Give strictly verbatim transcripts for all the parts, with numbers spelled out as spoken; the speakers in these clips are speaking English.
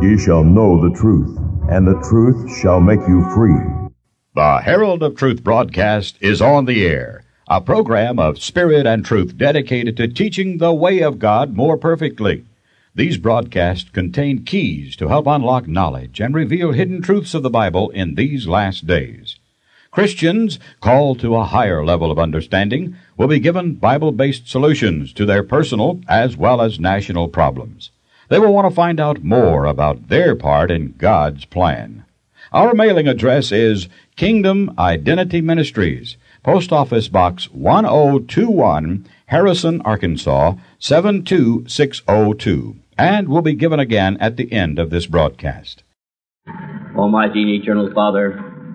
ye shall know the truth, and the truth shall make you free. The Herald of Truth broadcast is on the air, a program of spirit and truth dedicated to teaching the way of God more perfectly. These broadcasts contain keys to help unlock knowledge and reveal hidden truths of the Bible in these last days. Christians called to a higher level of understanding will be given Bible-based solutions to their personal as well as national problems. They will want to find out more about their part in God's plan. Our mailing address is Kingdom Identity Ministries, Post Office Box one oh two one, Harrison, Arkansas, seven two six oh two, and will be given again at the end of this broadcast. Almighty and eternal Father,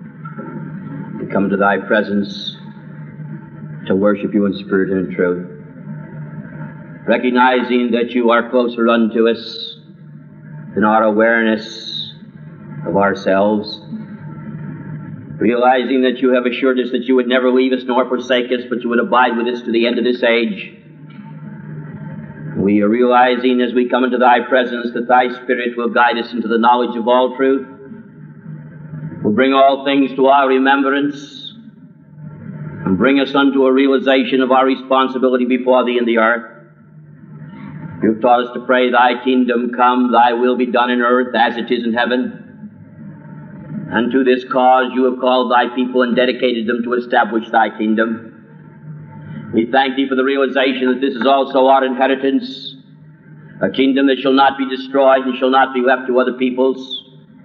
we come to Thy presence to worship You in spirit and in truth, recognizing that You are closer unto us than our awareness of ourselves, realizing that You have assured us that You would never leave us nor forsake us, but You would abide with us to the end of this age. We are realizing as we come into Thy presence that Thy Spirit will guide us into the knowledge of all truth, will bring all things to our remembrance, and bring us unto a realization of our responsibility before Thee in the earth. You've taught us to pray, Thy kingdom come, Thy will be done in earth as it is in heaven. And to this cause You have called Thy people and dedicated them to establish Thy kingdom. We thank Thee for the realization that this is also our inheritance, a kingdom that shall not be destroyed and shall not be left to other peoples,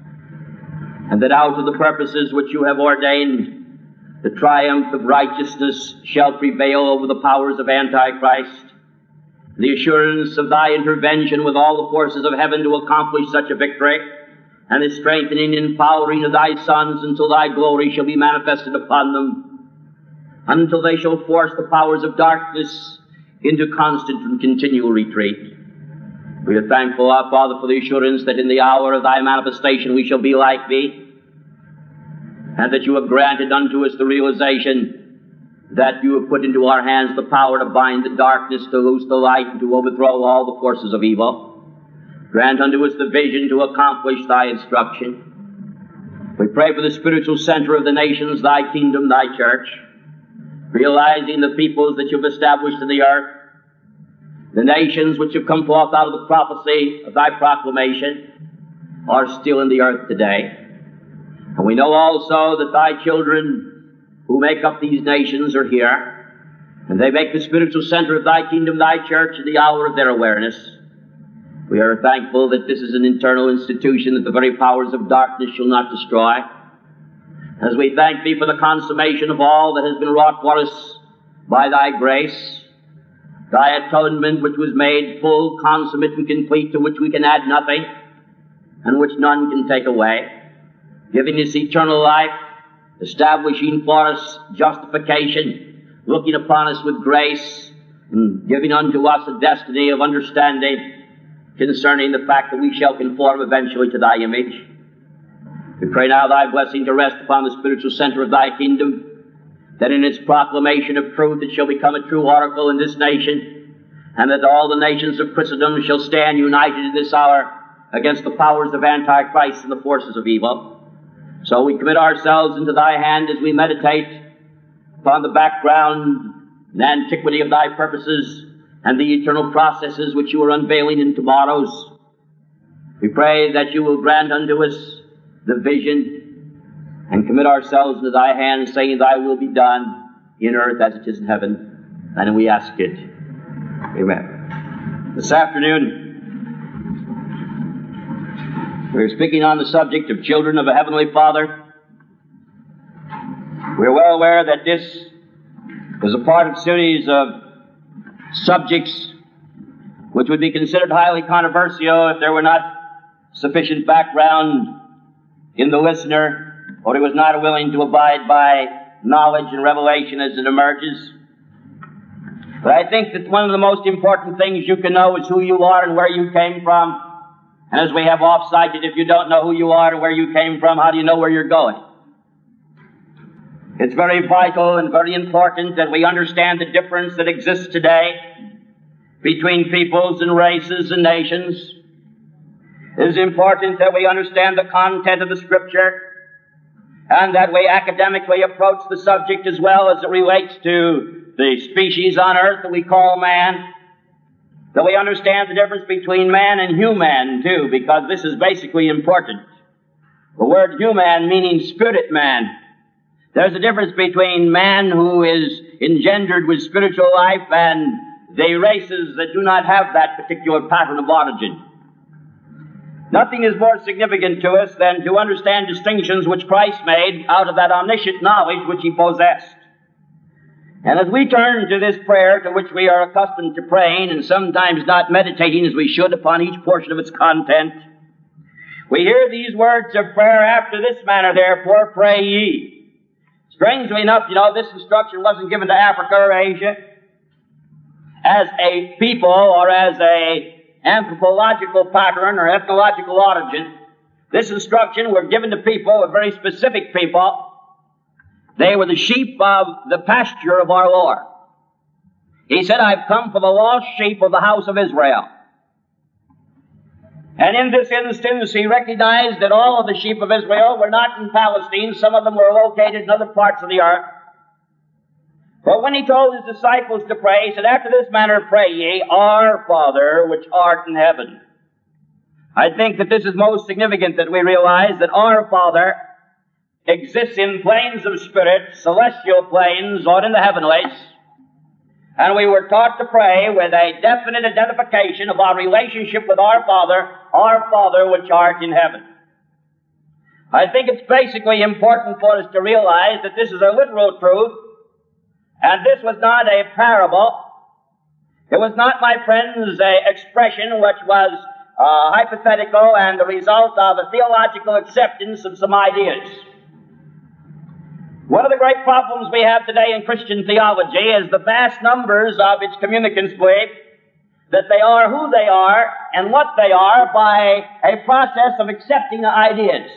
and that out of the purposes which You have ordained, the triumph of righteousness shall prevail over the powers of Antichrist, the assurance of Thy intervention with all the forces of heaven to accomplish such a victory, and the strengthening and empowering of Thy sons until Thy glory shall be manifested upon them, until they shall force the powers of darkness into constant and continual retreat. We are thankful, our Father, for the assurance that in the hour of Thy manifestation we shall be like Thee, and that You have granted unto us the realization that You have put into our hands the power to bind the darkness, to loose the light, and to overthrow all the forces of evil. Grant unto us the vision to accomplish Thy instruction. We pray for the spiritual center of the nations, Thy kingdom, Thy church, realizing the peoples that You've established in the earth, the nations which have come forth out of the prophecy of Thy proclamation, are still in the earth today. And we know also that Thy children who make up these nations are here, and they make the spiritual center of Thy kingdom, Thy church, in the hour of their awareness. We are thankful that this is an eternal institution that the very powers of darkness shall not destroy. As we thank Thee for the consummation of all that has been wrought for us by Thy grace, Thy atonement which was made full, consummate, and complete, to which we can add nothing, and which none can take away, giving us eternal life, establishing for us justification, looking upon us with grace, and giving unto us a destiny of understanding concerning the fact that we shall conform eventually to Thy image. We pray now Thy blessing to rest upon the spiritual center of Thy kingdom, that in its proclamation of truth it shall become a true oracle in this nation, and that all the nations of Christendom shall stand united in this hour against the powers of Antichrist and the forces of evil. So we commit ourselves into Thy hand as we meditate upon the background and antiquity of Thy purposes and the eternal processes which You are unveiling in tomorrows. We pray that You will grant unto us the vision, and commit ourselves into Thy hands, saying, Thy will be done in earth as it is in heaven. And we ask it. Amen. This afternoon, we're speaking on the subject of children of a Heavenly Father. We're well aware that this is a part of a series of subjects which would be considered highly controversial if there were not sufficient background in the listener, or he was not willing to abide by knowledge and revelation as it emerges. But I think that one of the most important things you can know is who you are and where you came from. And as we have off-cited, if you don't know who you are and where you came from, how do you know where you're going? It's very vital and very important that we understand the difference that exists today between peoples and races and nations. It is important that we understand the content of the Scripture, and that we academically approach the subject as well as it relates to the species on earth that we call man. That we understand the difference between man and human, too, because this is basically important. The word human meaning spirit man. There's a difference between man who is engendered with spiritual life and the races that do not have that particular pattern of origin. Nothing is more significant to us than to understand distinctions which Christ made out of that omniscient knowledge which he possessed. And as we turn to this prayer to which we are accustomed to praying and sometimes not meditating as we should upon each portion of its content, we hear these words of prayer: after this manner, therefore, pray ye. Strangely enough, you know, this instruction wasn't given to Africa or Asia as a people or as a anthropological pattern or ethnological origin. This instruction was given to people, a very specific people. They were the sheep of the pasture of our Lord. He said, I've come for the lost sheep of the house of Israel. And in this instance, he recognized that all of the sheep of Israel were not in Palestine. Some of them were located in other parts of the earth. But when he told his disciples to pray, he said, after this manner pray ye, Our Father which art in heaven. I think that this is most significant, that we realize that our Father exists in planes of spirit, celestial planes, or in the heavenlies. And we were taught to pray with a definite identification of our relationship with our Father, Our Father which art in heaven. I think it's basically important for us to realize that this is a literal truth, and this was not a parable. It was not, my friends, an expression which was uh, hypothetical and the result of a theological acceptance of some ideas. One of the great problems we have today in Christian theology is the vast numbers of its communicants believe that they are who they are and what they are by a process of accepting ideas.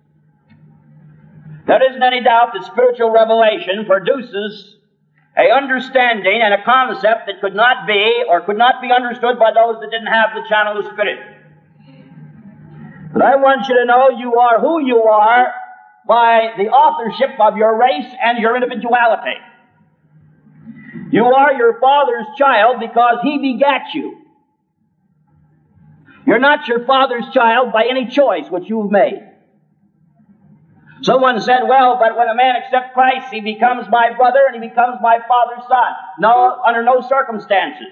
There isn't any doubt that spiritual revelation produces a understanding and a concept that could not be or could not be understood by those that didn't have the channel of the Spirit. But I want you to know you are who you are by the authorship of your race and your individuality. You are your Father's child because He begat you. You're not your Father's child by any choice which you've made. Someone said, well, but when a man accepts Christ, he becomes my brother and he becomes my father's son. No, under no circumstances.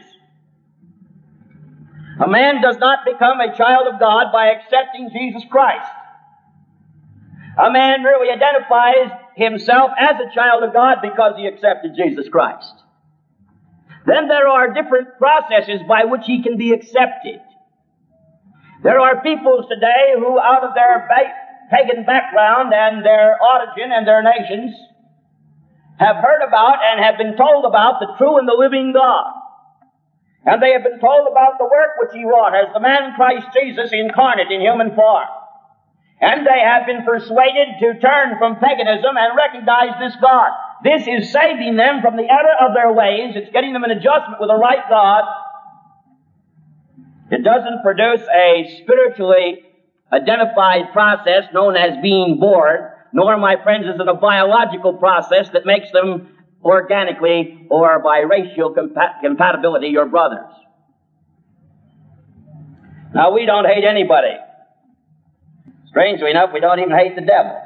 A man does not become a child of God by accepting Jesus Christ. A man merely identifies himself as a child of God because he accepted Jesus Christ. Then there are different processes by which he can be accepted. There are peoples today who, out of their ba- pagan background and their origin and their nations, have heard about and have been told about the true and the living God. And they have been told about the work which He wrought as the man Christ Jesus incarnate in human form. And they have been persuaded to turn from paganism and recognize this God. This is saving them from the error of their ways. It's getting them in adjustment with the right God. It doesn't produce a spiritually identified process known as being born, nor, my friends, is it a biological process that makes them organically or by racial compa- compatibility your brothers. Now, we don't hate anybody. Strangely enough, we don't even hate the devil.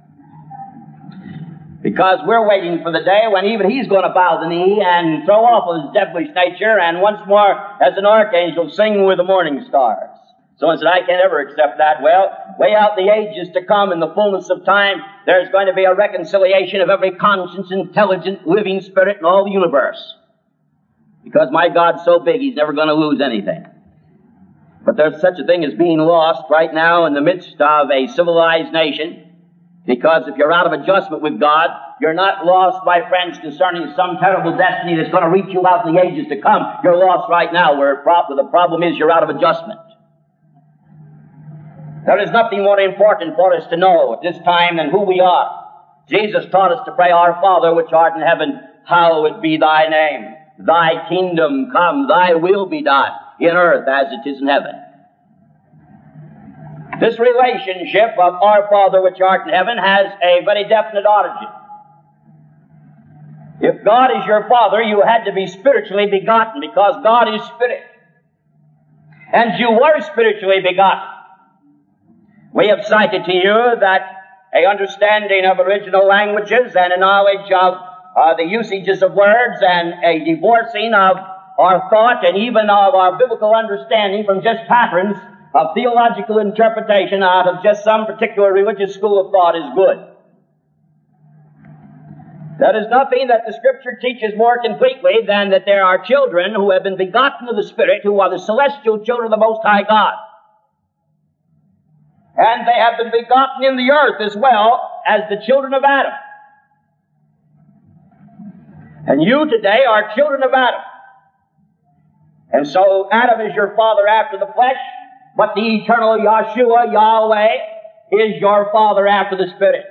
Because we're waiting for the day when even he's going to bow the knee and throw off his devilish nature and once more, as an archangel, sing with the morning stars. Someone said, I can't ever accept that. Well, way out the ages to come, in the fullness of time, there's going to be a reconciliation of every conscious, intelligent, living spirit in all the universe. Because my God's so big, He's never going to lose anything. But there's such a thing as being lost right now in the midst of a civilized nation. Because if you're out of adjustment with God, you're not lost, my friends, concerning some terrible destiny that's going to reach you out in the ages to come. You're lost right now, where the problem is you're out of adjustment. There is nothing more important for us to know at this time than who we are. Jesus taught us to pray, Our Father which art in heaven, hallowed be Thy name. Thy kingdom come, Thy will be done, in earth as it is in heaven. This relationship of our Father which art in heaven has a very definite origin. If God is your Father, you had to be spiritually begotten, because God is Spirit. And you were spiritually begotten. We have cited to you that a understanding of original languages and a knowledge of uh, the usages of words and a divorcing of our thought and even of our biblical understanding from just patterns of theological interpretation out of just some particular religious school of thought is good. There is nothing that the Scripture teaches more completely than that there are children who have been begotten of the Spirit, who are the celestial children of the Most High God. And they have been begotten in the earth as well as the children of Adam. And you today are children of Adam. And so Adam is your father after the flesh, but the eternal Yahshua, Yahweh, is your Father after the Spirit.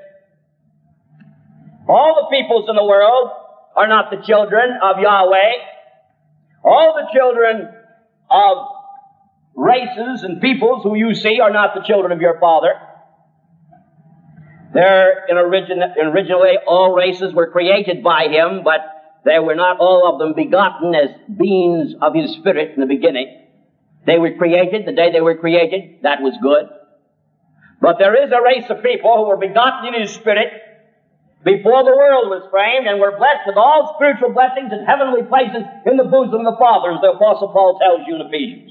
All the peoples in the world are not the children of Yahweh. All the children of races and peoples who you see are not the children of your Father. They're in origin, originally all races were created by Him, but they were not all of them begotten as beings of His Spirit in the beginning. They were created the day they were created. That was good. But there is a race of people who were begotten in His Spirit before the world was framed and were blessed with all spiritual blessings and heavenly places in the bosom of the Father, as the Apostle Paul tells you in Ephesians.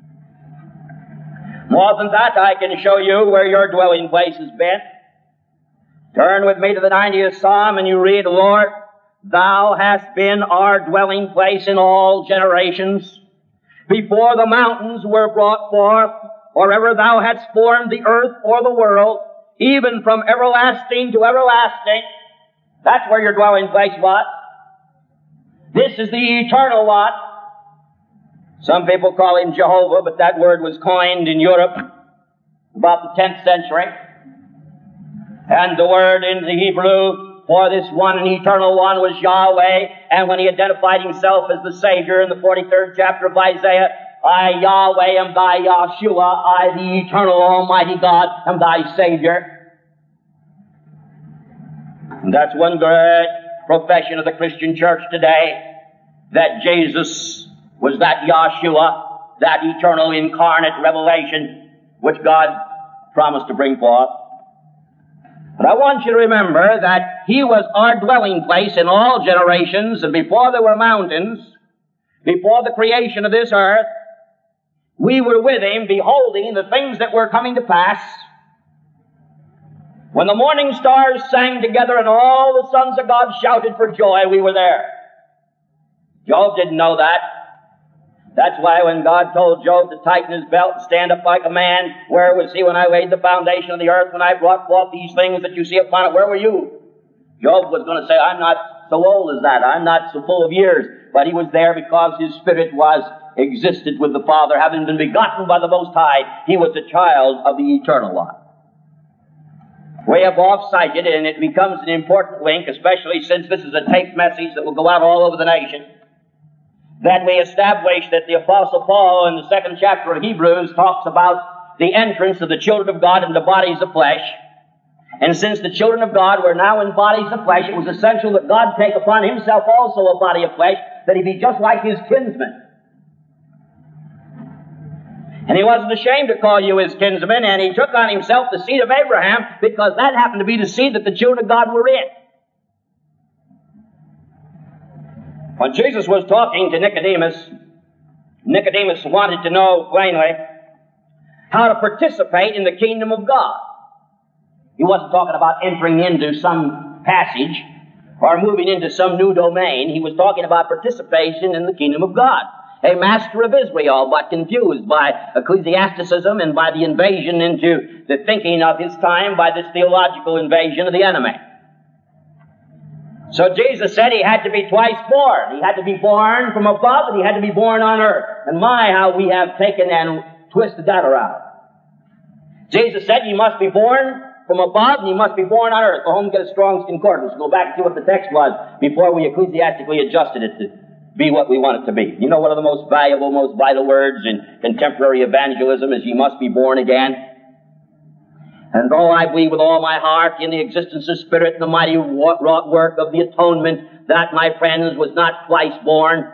More than that, I can show you where your dwelling place has been. Turn with me to the ninetieth Psalm and you read, Lord, Thou hast been our dwelling place in all generations. Before the mountains were brought forth, or ever Thou hadst formed the earth or the world, even from everlasting to everlasting. That's where your dwelling place was. This is the eternal lot. Some people call Him Jehovah, but that word was coined in Europe about the tenth century. And the word in the Hebrew for this one and eternal one was Yahweh. And when He identified Himself as the Savior in the forty-third chapter of Isaiah, I, Yahweh, am thy Yahshua. I, the eternal Almighty God, am thy Savior. And that's one great profession of the Christian church today, that Jesus was that Yahshua, that eternal incarnate revelation which God promised to bring forth. But I want you to remember that He was our dwelling place in all generations, and before there were mountains, before the creation of this earth, we were with Him, beholding the things that were coming to pass. When the morning stars sang together and all the sons of God shouted for joy, we were there. Job didn't know that. That's why when God told Job to tighten his belt and stand up like a man, where was he when I laid the foundation of the earth, when I brought forth these things that you see upon it? Where were you? Job was going to say, I'm not so old as that. I'm not so full of years. But he was there because his spirit was existed with the Father. Having been begotten by the Most High, he was a child of the eternal one. We have off-cited, and it becomes an important link, especially since this is a taped message that will go out all over the nation, that we establish that the Apostle Paul in the second chapter of Hebrews talks about the entrance of the children of God into bodies of flesh. And since the children of God were now in bodies of flesh, it was essential that God take upon Himself also a body of flesh, that He be just like His kinsman. And He wasn't ashamed to call you His kinsman, and He took on Himself the seed of Abraham, because that happened to be the seed that the children of God were in. When Jesus was talking to Nicodemus, Nicodemus wanted to know plainly how to participate in the kingdom of God. He wasn't talking about entering into some passage or moving into some new domain. He was talking about participation in the kingdom of God. A master of Israel, but confused by ecclesiasticism and by the invasion into the thinking of his time, by this theological invasion of the enemy. So Jesus said He had to be twice born. He had to be born from above, and He had to be born on earth. And my, how we have taken and twisted that around. Jesus said you must be born from above, and you must be born on earth. Go home and get a Strong's Concordance. Go back and see what the text was before we ecclesiastically adjusted it to be what we want it to be. You know, one of the most valuable, most vital words in contemporary evangelism is, you must be born again. And though I believe with all my heart in the existence of Spirit and the mighty wrought work of the atonement, that, my friends, was not twice born.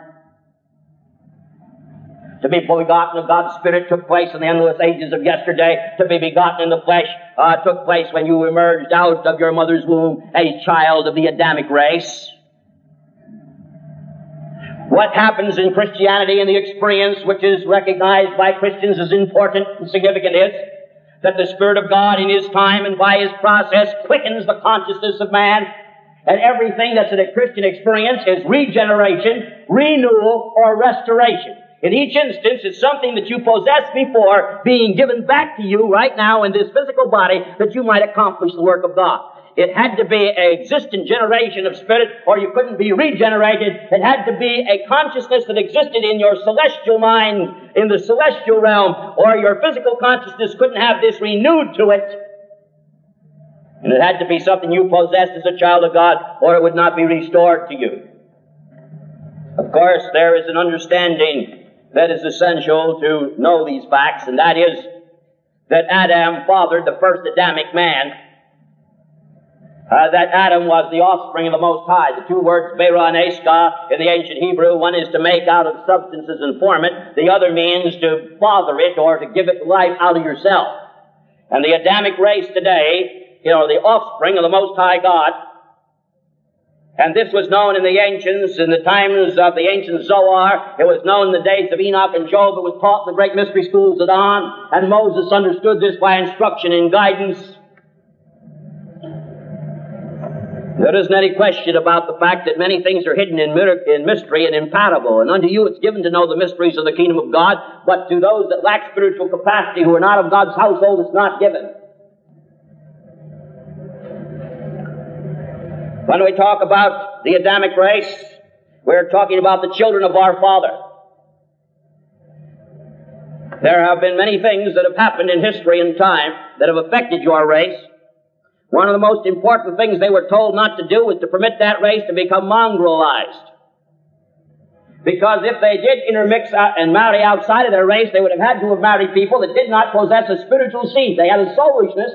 To be begotten of God's Spirit took place in the endless ages of yesterday. To be begotten in the flesh uh, took place when you emerged out of your mother's womb, a child of the Adamic race. What happens in Christianity and the experience which is recognized by Christians as important and significant is that the Spirit of God in His time and by His process quickens the consciousness of man, and everything that's in a Christian experience is regeneration, renewal, or restoration. In each instance, it's something that you possessed before being given back to you right now in this physical body that you might accomplish the work of God. It had to be an existent generation of spirit, or you couldn't be regenerated. It had to be a consciousness that existed in your celestial mind, in the celestial realm, or your physical consciousness couldn't have this renewed to it. And it had to be something you possessed as a child of God, or it would not be restored to you. Of course, there is an understanding that is essential to know these facts, and that is that Adam fathered the first Adamic man. Uh, that Adam was the offspring of the Most High. The two words, Berah and Eshkah, in the ancient Hebrew, one is to make out of substances and form it. The other means to father it or to give it life out of yourself. And the Adamic race today, you know, the offspring of the Most High God. And this was known in the ancients, in the times of the ancient Zohar. It was known in the days of Enoch and Job. It was taught in the great mystery schools at On. And Moses understood this by instruction and guidance. There isn't any question about the fact that many things are hidden in, in mystery and in parable. And unto you it's given to know the mysteries of the kingdom of God, but to those that lack spiritual capacity, who are not of God's household, it's not given. When we talk about the Adamic race, we're talking about the children of our Father. There have been many things that have happened in history and time that have affected your race. One of the most important things they were told not to do was to permit that race to become mongrelized. Because if they did intermix and marry outside of their race, they would have had to have married people that did not possess a spiritual seed. They had a soulishness.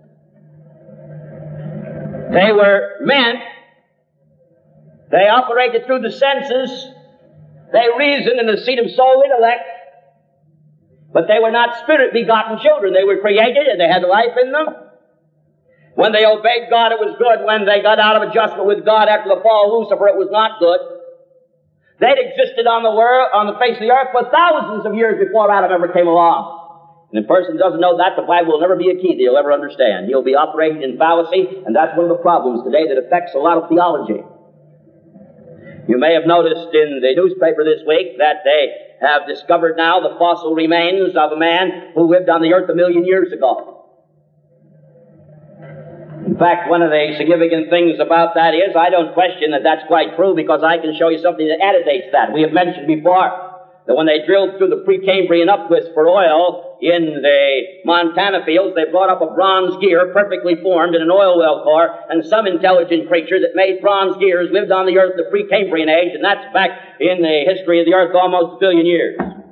They were men. They operated through the senses. They reasoned in the seat of soul intellect. But they were not spirit-begotten children. They were created and they had life in them. When they obeyed God, it was good. When they got out of adjustment with God after the fall of Lucifer, it was not good. They'd existed on the world, on the face of the earth for thousands of years before Adam ever came along. And if a person doesn't know that, the Bible will never be a key that he'll ever understand. He'll be operating in fallacy, and that's one of the problems today that affects a lot of theology. You may have noticed in the newspaper this week that they have discovered now the fossil remains of a man who lived on the earth a million years ago. In fact, one of the significant things about that is, I don't question that that's quite true, because I can show you something that antedates that. We have mentioned before that when they drilled through the Precambrian uptwist for oil in the Montana fields, they brought up a bronze gear perfectly formed in an oil well core, and some intelligent creature that made bronze gears lived on the earth in the Precambrian age, and that's back in the history of the earth almost a billion years.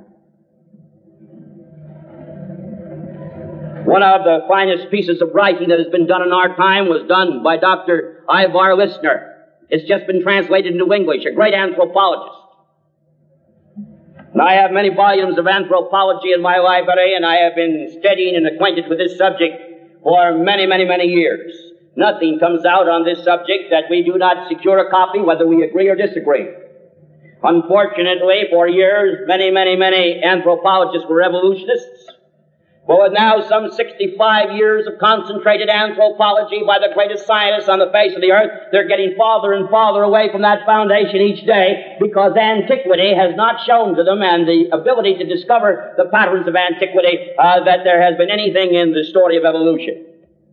One of the finest pieces of writing that has been done in our time was done by Doctor Ivar Listner. It's just been translated into English, a great anthropologist. And I have many volumes of anthropology in my library, and I have been studying and acquainted with this subject for many, many, many years. Nothing comes out on this subject that we do not secure a copy, whether we agree or disagree. Unfortunately, for years, many, many, many anthropologists were evolutionists. But with now some sixty-five years of concentrated anthropology by the greatest scientists on the face of the earth, they're getting farther and farther away from that foundation each day, because antiquity has not shown to them, and the ability to discover the patterns of antiquity, uh, that there has been anything in the story of evolution.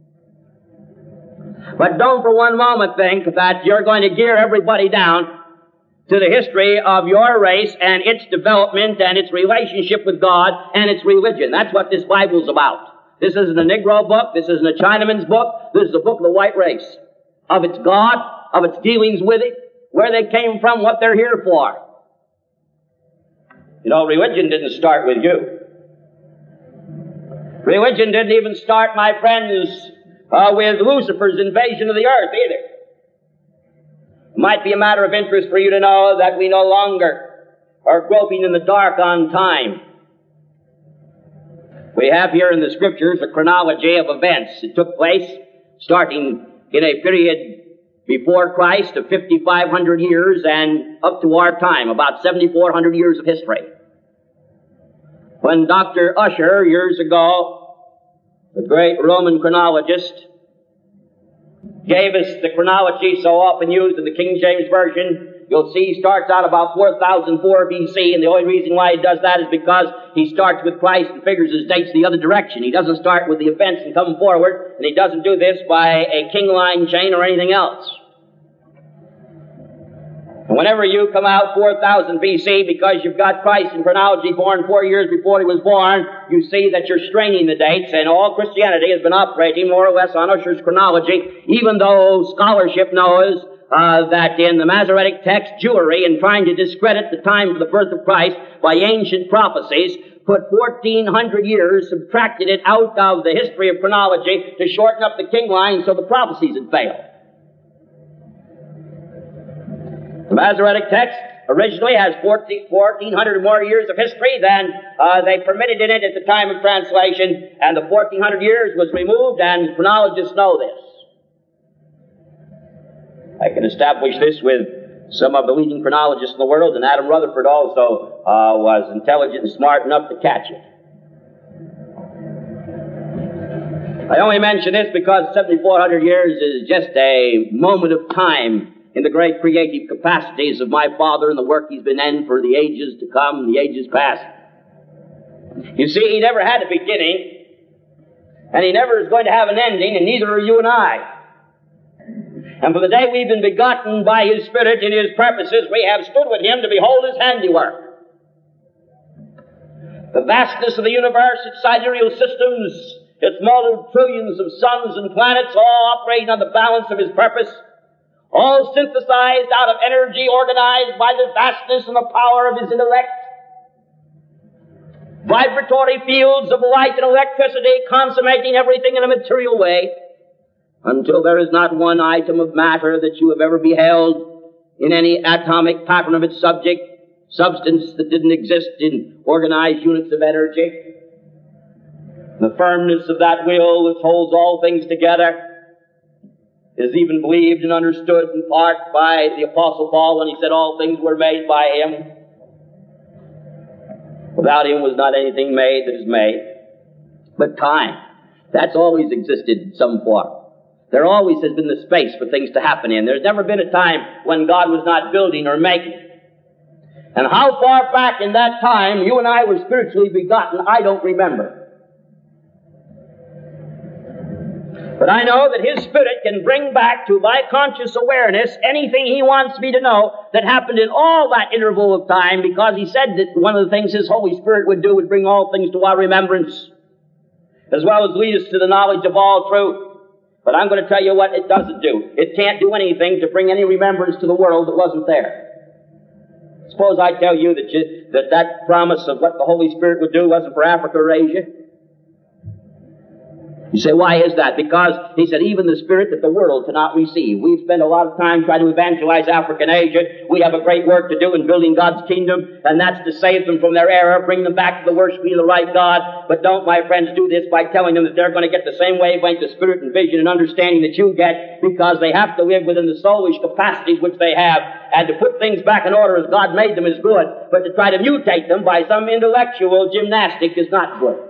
But don't for one moment think that you're going to gear everybody down to the history of your race and its development and its relationship with God and its religion. That's what this Bible's about. This isn't a Negro book. This isn't a Chinaman's book. This is a book of the white race, of its God, of its dealings with it, where they came from, what they're here for. You know, religion didn't start with you. Religion didn't even start, my friends, uh, with Lucifer's invasion of the earth either. It might be a matter of interest for you to know that we no longer are groping in the dark on time. We have here in the Scriptures a chronology of events that took place starting in a period before Christ of fifty-five hundred years and up to our time, about seventy-four hundred years of history. When Doctor Usher, years ago, the great Roman chronologist, gave us the chronology so often used in the King James Version, you'll see he starts out about four thousand four B C, and the only reason why he does that is because he starts with Christ and figures his dates the other direction. He doesn't start with the events and come forward, and he doesn't do this by a king line chain or anything else. And whenever you come out four thousand B C, because you've got Christ in chronology born four years before he was born, you see that you're straining the dates, and all Christianity has been operating more or less on Usher's chronology, even though scholarship knows uh, that in the Masoretic text, Jewry, in trying to discredit the time of the birth of Christ by ancient prophecies, put fourteen hundred years, subtracted it out of the history of chronology to shorten up the king line so the prophecies had failed. The Masoretic text originally has fourteen hundred or more years of history than uh, they permitted in it at the time of translation, and the fourteen hundred years was removed, and chronologists know this. I can establish this with some of the leading chronologists in the world, and Adam Rutherford also uh, was intelligent and smart enough to catch it. I only mention this because seventy-four hundred years is just a moment of time in the great creative capacities of my Father and the work He's been in for the ages to come, the ages past. You see, He never had a beginning, and He never is going to have an ending, and neither are you and I. And from the day we've been begotten by His Spirit in His purposes, we have stood with Him to behold His handiwork. The vastness of the universe, its sidereal systems, its multiple trillions of suns and planets, all operating on the balance of His purpose, all synthesized out of energy organized by the vastness and the power of His intellect. Vibratory fields of light and electricity consummating everything in a material way, until there is not one item of matter that you have ever beheld in any atomic pattern of its subject, substance that didn't exist in organized units of energy. The firmness of that will which holds all things together is even believed and understood in part by the Apostle Paul when he said all things were made by Him. Without Him was not anything made that is made. But time, that's always existed in some form. There always has been the space for things to happen in. There's never been a time when God was not building or making. And how far back in that time you and I were spiritually begotten, I don't remember. But I know that His Spirit can bring back to my conscious awareness anything He wants me to know that happened in all that interval of time, because He said that one of the things His Holy Spirit would do would bring all things to our remembrance, as well as lead us to the knowledge of all truth. But I'm going to tell you what it doesn't do. It can't do anything to bring any remembrance to the world that wasn't there. Suppose I tell you that you, that, that promise of what the Holy Spirit would do wasn't for Africa or Asia. You say, why is that? Because He said, even the Spirit that the world cannot receive. We've spent a lot of time trying to evangelize Africa and Asia. We have a great work to do in building God's kingdom, and that's to save them from their error, bring them back to the worshiping of the right God. But don't, my friends, do this by telling them that they're going to get the same wavelength of spirit and vision and understanding that you get, because they have to live within the soulish capacities which they have, and to put things back in order as God made them is good, but to try to mutate them by some intellectual gymnastic is not good.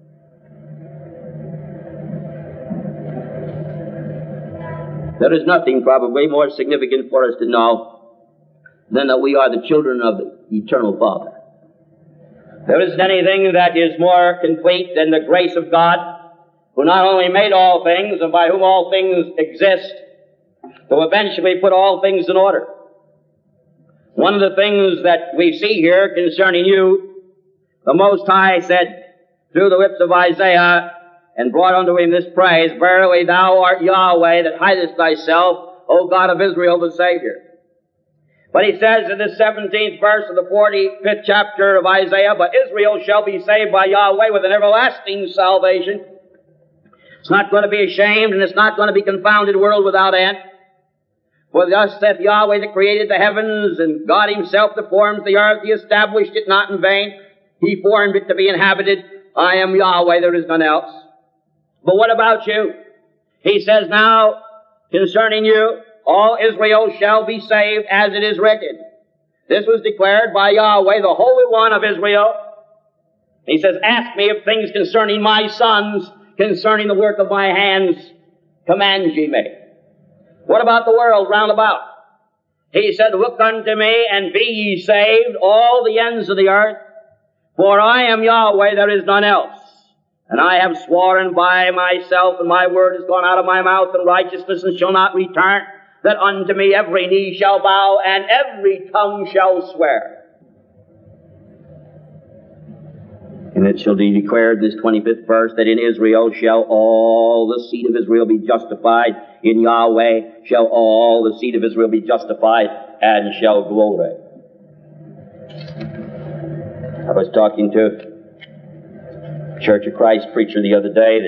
There is nothing probably more significant for us to know than that we are the children of the eternal Father. There isn't anything that is more complete than the grace of God, who not only made all things and by whom all things exist, to eventually put all things in order. One of the things that we see here concerning you, the Most High said through the lips of Isaiah, and brought unto him this praise, verily thou art Yahweh that hidest thyself, O God of Israel the Savior. But he says in the seventeenth verse of the forty-fifth chapter of Isaiah, but Israel shall be saved by Yahweh with an everlasting salvation. It's not going to be ashamed, and it's not going to be confounded world without end. For thus saith Yahweh that created the heavens, and God himself that forms the earth, he established it not in vain. He formed it to be inhabited. I am Yahweh, there is none else. But what about you? He says now, concerning you, all Israel shall be saved as it is written. This was declared by Yahweh, the Holy One of Israel. He says, ask me of things concerning my sons, concerning the work of my hands, command ye me. What about the world round about? He said, look unto me and be ye saved, all the ends of the earth, for I am Yahweh, there is none else. And I have sworn by myself, and my word has gone out of my mouth in righteousness and shall not return, that unto me every knee shall bow and every tongue shall swear. And it shall be declared, this twenty-fifth verse, that in Israel shall all the seed of Israel be justified. In Yahweh shall all the seed of Israel be justified and shall glory. I was talking to a Church of Christ preacher the other day,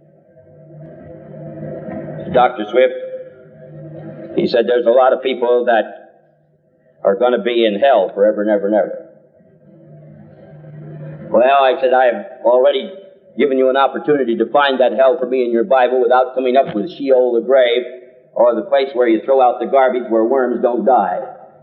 that Doctor Swift. He said there's a lot of people that are going to be in hell forever and ever and ever. Well, I said, I have already given you an opportunity to find that hell for me in your Bible without coming up with Sheol, the grave, or the place where you throw out the garbage where worms don't die.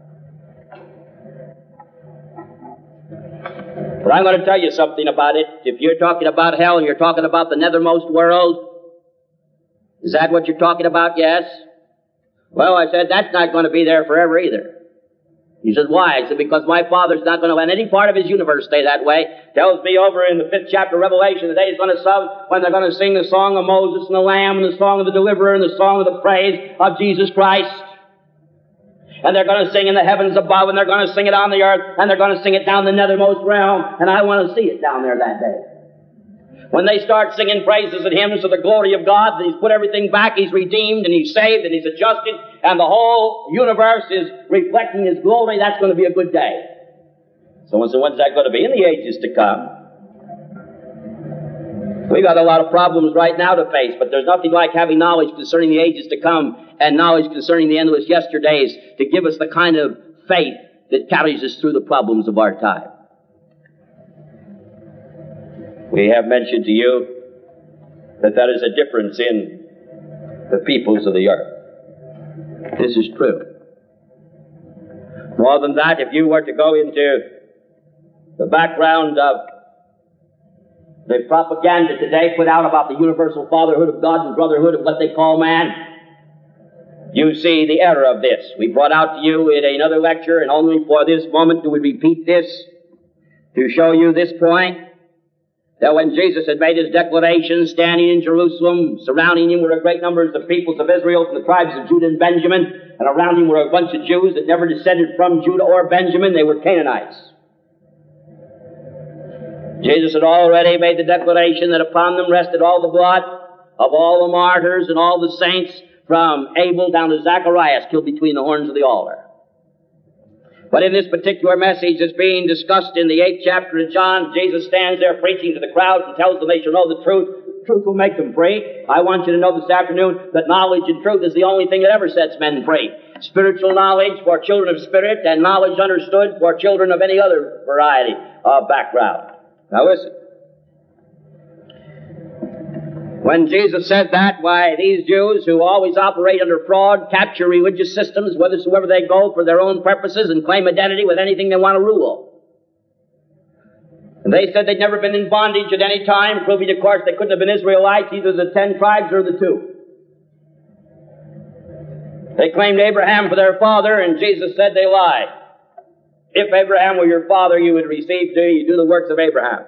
But I'm going to tell you something about it. If you're talking about hell and you're talking about the nethermost world, is that what you're talking about? Yes. Well, I said, that's not going to be there forever either. He said, why? I said, because my Father's not going to let any part of his universe stay that way. Tells me over in the fifth chapter of Revelation, the day he's going to sing, when they're going to sing the song of Moses and the Lamb and the song of the Deliverer and the song of the praise of Jesus Christ. And they're going to sing in the heavens above, and they're going to sing it on the earth, and they're going to sing it down the nethermost realm, and I want to see it down there that day. When they start singing praises and hymns to the glory of God, that he's put everything back, he's redeemed, and he's saved, and he's adjusted, and the whole universe is reflecting his glory, that's going to be a good day. Someone said, when's that going to be? In the ages to come. We got a lot of problems right now to face, but there's nothing like having knowledge concerning the ages to come and knowledge concerning the endless yesterdays to give us the kind of faith that carries us through the problems of our time. We have mentioned to you that there is a difference in the peoples of the earth. This is true. More than that, if you were to go into the background of the propaganda today put out about the universal fatherhood of God and brotherhood of what they call man, you see the error of this. We brought out to you in another lecture, and only for this moment do we repeat this, to show you this point, that when Jesus had made his declaration, standing in Jerusalem, surrounding him were a great number of the peoples of Israel from the tribes of Judah and Benjamin, and around him were a bunch of Jews that never descended from Judah or Benjamin. They were Canaanites. Jesus had already made the declaration that upon them rested all the blood of all the martyrs and all the saints from Abel down to Zacharias killed between the horns of the altar. But in this particular message that's being discussed in the eighth chapter of John, Jesus stands there preaching to the crowd and tells them they shall know the truth. The truth will make them free. I want you to know this afternoon that knowledge and truth is the only thing that ever sets men free. Spiritual knowledge for children of spirit, and knowledge understood for children of any other variety of background. Now listen. When Jesus said that, why, these Jews who always operate under fraud, capture religious systems whithersoever they go for their own purposes and claim identity with anything they want to rule. And they said they'd never been in bondage at any time, proving, of course, they couldn't have been Israelites, either the ten tribes or the two. They claimed Abraham for their father, and Jesus said they lied. If Abraham were your father, you would receive, do you do the works of Abraham.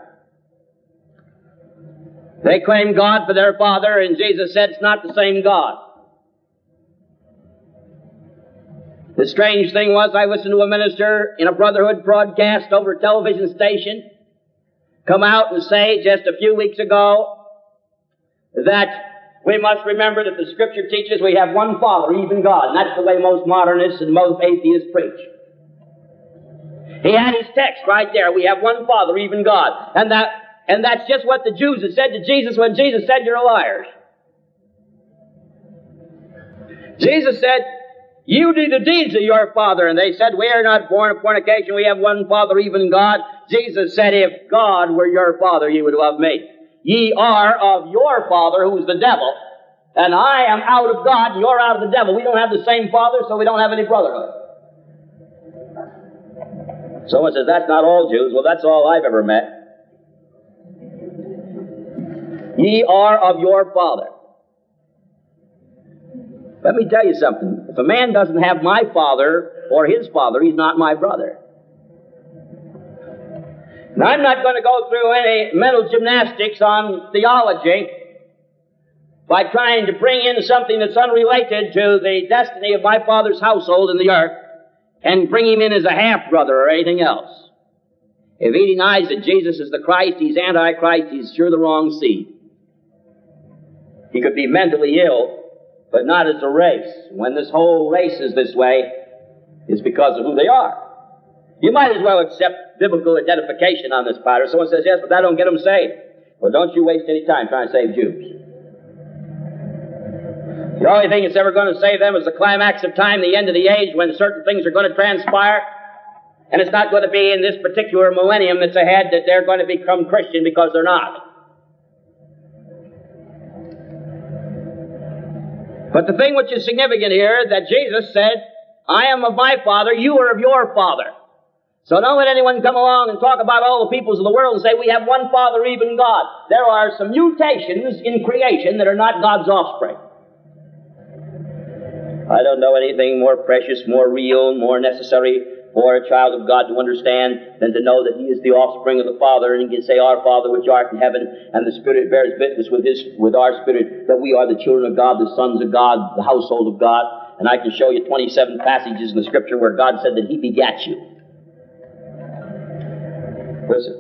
They claimed God for their father, and Jesus said it's not the same God. The strange thing was, I listened to a minister in a Brotherhood broadcast over a television station come out and say just a few weeks ago that we must remember that the Scripture teaches we have one Father, even God, and that's the way most modernists and most atheists preach. He had his text right there. We have one Father, even God. And that, and that's just what the Jews had said to Jesus when Jesus said, you're liars. Jesus said, you do the deeds of your father. And they said, we are not born of fornication. We have one Father, even God. Jesus said, if God were your father, you would love me. Ye are of your father, who's the devil, and I am out of God, and you're out of the devil. We don't have the same father, so we don't have any brotherhood. Someone says, that's not all Jews. Well, that's all I've ever met. Ye are of your father. Let me tell you something. If a man doesn't have my father or his father, he's not my brother. Now, I'm not going to go through any mental gymnastics on theology by trying to bring in something that's unrelated to the destiny of my father's household in the earth and bring him in as a half-brother or anything else. If he denies that Jesus is the Christ, he's Antichrist, he's sure the wrong seed. He could be mentally ill, but not as a race. When this whole race is this way, it's because of who they are. You might as well accept biblical identification on this matter. Someone says, yes, but that don't get them saved. Well, don't you waste any time trying to save Jews. The only thing that's ever going to save them is the climax of time, the end of the age, when certain things are going to transpire. And it's not going to be in this particular millennium that's ahead that they're going to become Christian, because they're not. But the thing which is significant here is that Jesus said, I am of my Father, you are of your Father. So don't let anyone come along and talk about all the peoples of the world and say we have one Father, even God. There are some mutations in creation that are not God's offspring. I don't know anything more precious, more real, more necessary for a child of God to understand than to know that He is the offspring of the Father, and He can say, Our Father which art in heaven, and the Spirit bears witness with His, with our spirit that we are the children of God, the sons of God, the household of God. And I can show you twenty-seven passages in the Scripture where God said that He begat you. Listen.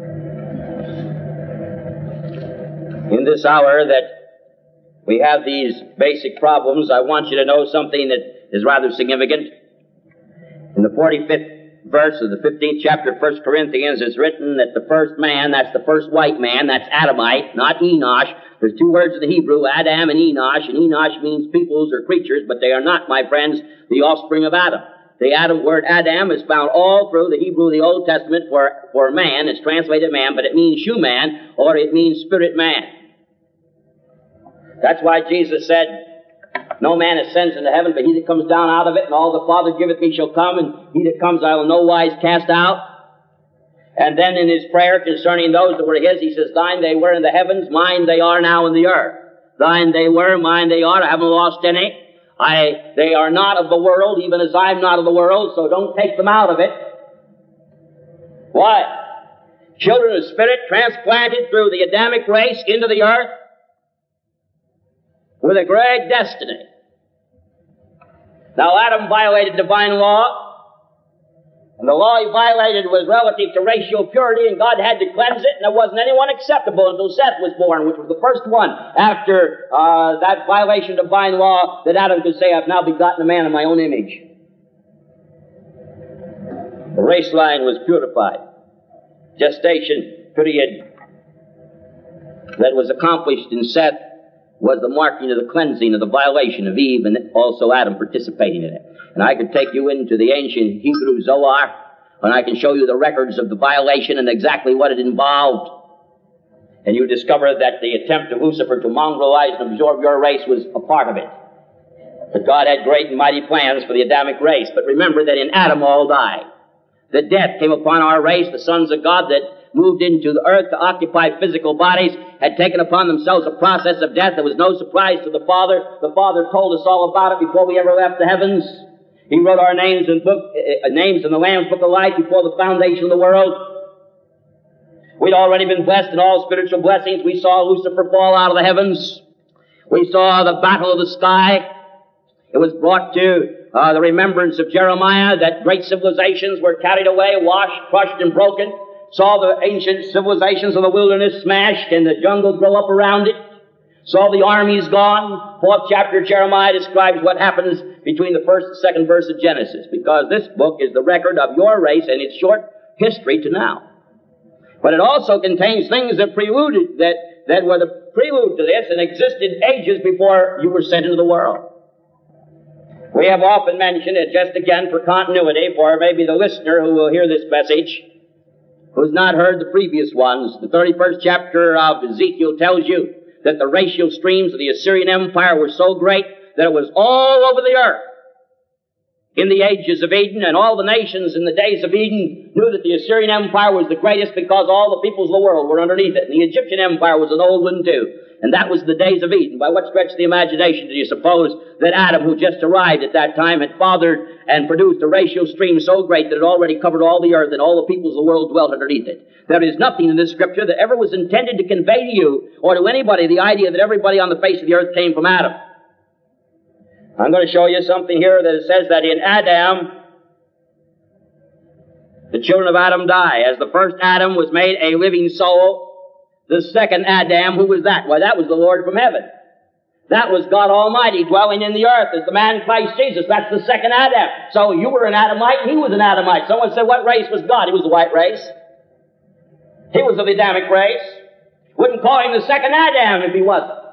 In this hour that we have these basic problems, I want you to know something that is rather significant. In the forty-fifth verse of the fifteenth chapter of First Corinthians, it's written that the first man, that's the first white man, that's Adamite, not Enosh. There's two words in the Hebrew, Adam and Enosh, and Enosh means peoples or creatures, but they are not, my friends, the offspring of Adam. The Adam word Adam is found all through the Hebrew of the Old Testament for, for man. It's translated man, but it means human, or it means spirit man. That's why Jesus said, no man ascends into heaven, but he that comes down out of it, and all the Father giveth me shall come, and he that comes I will no wise cast out. And then in his prayer concerning those that were his, he says, thine they were in the heavens, mine they are now in the earth. Thine they were, mine they are, I haven't lost any. I, they are not of the world, even as I'm not of the world, so don't take them out of it. Why? Children of spirit transplanted through the Adamic race into the earth with a great destiny. Now Adam violated divine law, and the law he violated was relative to racial purity, and God had to cleanse it, and there wasn't anyone acceptable until Seth was born, which was the first one after uh, that violation of divine law that Adam could say, I've now begotten a man in my own image. The race line was purified. Gestation period that was accomplished in Seth was the marking of the cleansing of the violation of Eve, and also Adam participating in it. And I could take you into the ancient Hebrew Zohar, and I can show you the records of the violation and exactly what it involved. And you discover that the attempt of Lucifer to mongrelize and absorb your race was a part of it. But God had great and mighty plans for the Adamic race. But remember that in Adam all died. The death came upon our race, the sons of God that moved into the earth to occupy physical bodies, had taken upon themselves a process of death that was no surprise to the Father. The Father told us all about it before we ever left the heavens. He wrote our names in book, uh, names in the Lamb's Book of Life before the foundation of the world. We'd already been blessed in all spiritual blessings. We saw Lucifer fall out of the heavens. We saw the battle of the sky. It was brought to uh, the remembrance of Jeremiah that great civilizations were carried away, washed, crushed, and broken. Saw the ancient civilizations of the wilderness smashed and the jungle grow up around it. Saw the armies gone. Fourth chapter of Jeremiah describes what happens between the first and second verse of Genesis, because this book is the record of your race and its short history to now. But it also contains things that preluded, that, that were the prelude to this and existed ages before you were sent into the world. We have often mentioned it, just again for continuity, for maybe the listener who will hear this message, who's not heard the previous ones. The thirty-first chapter of Ezekiel tells you that the racial streams of the Assyrian Empire were so great that it was all over the earth. In the ages of Eden, and all the nations in the days of Eden knew that the Assyrian Empire was the greatest because all the peoples of the world were underneath it. And the Egyptian Empire was an old one too. And that was the days of Eden. By what stretch of the imagination do you suppose that Adam, who just arrived at that time, had fathered and produced a racial stream so great that it already covered all the earth and all the peoples of the world dwelt underneath it? There is nothing in this scripture that ever was intended to convey to you or to anybody the idea that everybody on the face of the earth came from Adam. I'm going to show you something here that says that in Adam, the children of Adam die. As the first Adam was made a living soul, the second Adam, who was that? Why, that was the Lord from heaven. That was God Almighty dwelling in the earth as the man Christ Jesus. That's the second Adam. So you were an Adamite and he was an Adamite. Someone said, what race was God? He was the white race. He was of the Adamic race. Wouldn't call him the second Adam if he wasn't.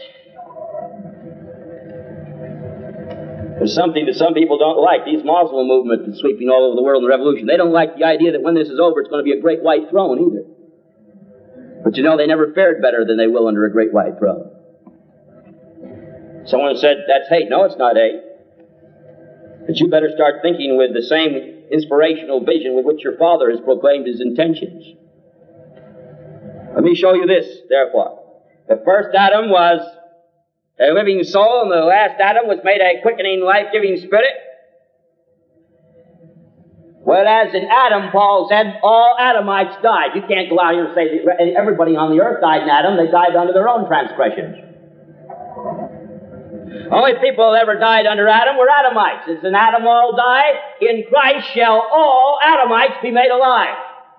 There's something that some people don't like. These Muslim movement is sweeping all over the world in the revolution. They don't like the idea that when this is over, it's going to be a great white throne either. But you know, they never fared better than they will under a great white throne. Someone said, that's hate. No, it's not hate. But you better start thinking with the same inspirational vision with which your father has proclaimed his intentions. Let me show you this, therefore. The first Adam was a living soul, and the last Adam was made a quickening, life-giving spirit. Whereas in Adam, Paul said, all Adamites died. You can't go out here and say that everybody on the earth died in Adam. They died under their own transgressions. Only people that ever died under Adam were Adamites. As in Adam all die, in Christ shall all Adamites be made alive.